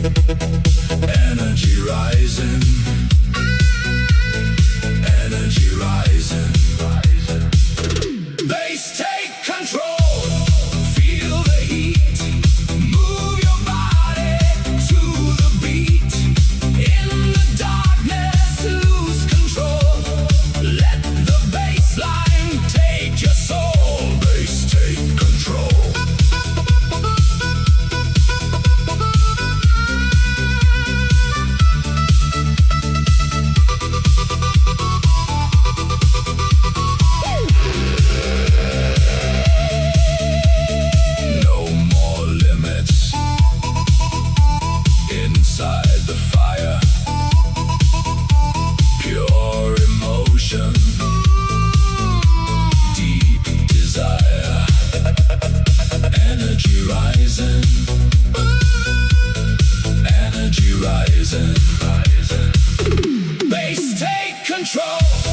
Energy rising, energy rising. Bass take control, feel the heat, move your body to the beat. In the darkness, lose control, let the bass line take your soul. Bass take control. Inside the fire, pure emotion, deep desire, energy rising, energy rising. Bass take control.